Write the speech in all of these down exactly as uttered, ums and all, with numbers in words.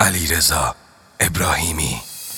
علیرضا ابراهیمی.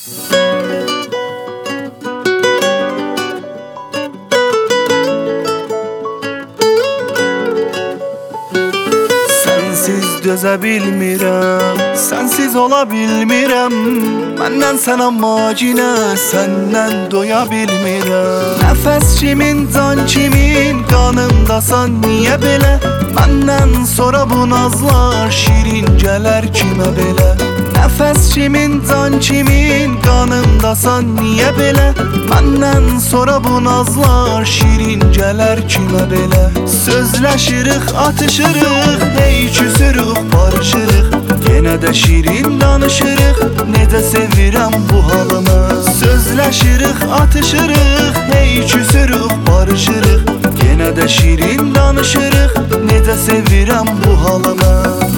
Sensiz dözə bilmirəm, sensiz ola bilmirəm. Məndən sənə macinə, səndən doya bilmirəm. Nəfəs kimin, can kimin, qanımdasan niyə belə? Məndən sonra bu nazlar şirin gələr kimə belə? Nəfəs kimin, can kimin, qanımdasan niyə belə? Məndən sonra bu nazlar şirin gələr kimə belə? Sözləşirik, atışırıq, hey küsürük, barışırıq. Yenə də şirin danışırıq, necə sevirəm bu halımı. Sözləşirik, atışırıq, hey küsürük, barışırıq. Yenə də şirin danışırıq, necə sevirəm bu halımı.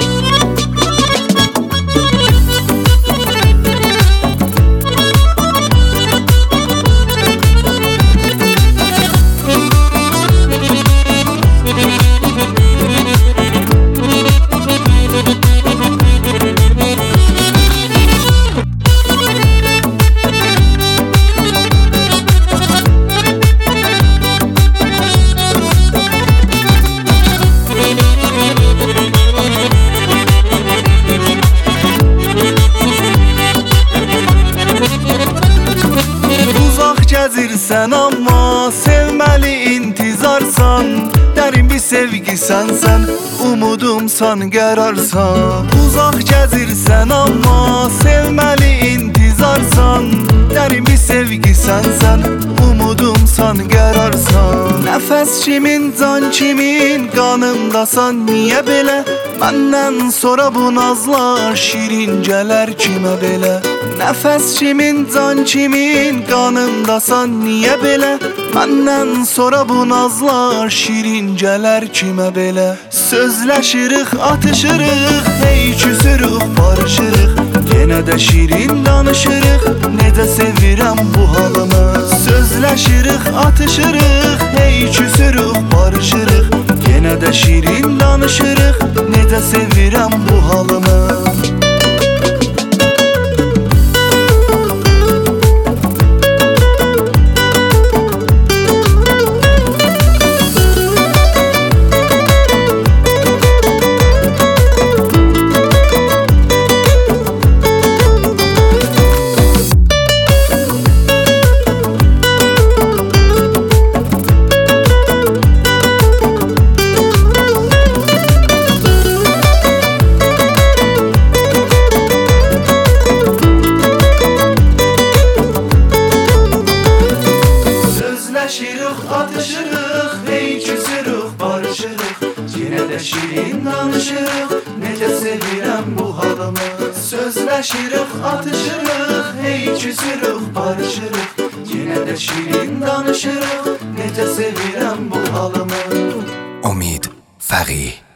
Gəzirsən amma sevməli intizarsan. Dərin bir sevgi sənsən, umudumsan, qərarsan. Uzaq gəzirsən amma sevməli intizarsan. Dərin bir sevgi sənsən, umudumsan, qərarsan. Nəfəs kimin, can kimin, qanımdasan niyə belə? Məndən sonra bu nazlar şirin gələr kimə belə? Nəfəs kimin, can kimin, qanımdasan niyə belə? Məndən sonra bu nazlar şirin gələr kimə belə? Sözləşirik, atışırıq, hey küsürük, barışırıq. Yenə də şirin danışırıq, necə sevirəm bu halımı. Sözləşirik, atışırıq, hey küsürük, barışırıq. Yenə də şirin danışırıq, necə sevirəm bu halımı. Atışırıq, hey küsürük, barışırıq. Yenə də şirin danışırıq, necə sevirəm bu halımı. Sözləşirik, atışırıq, hey küsürük, barışırıq. Yenə də şirin danışırıq, necə sevirəm bu halımı. امید فقیه.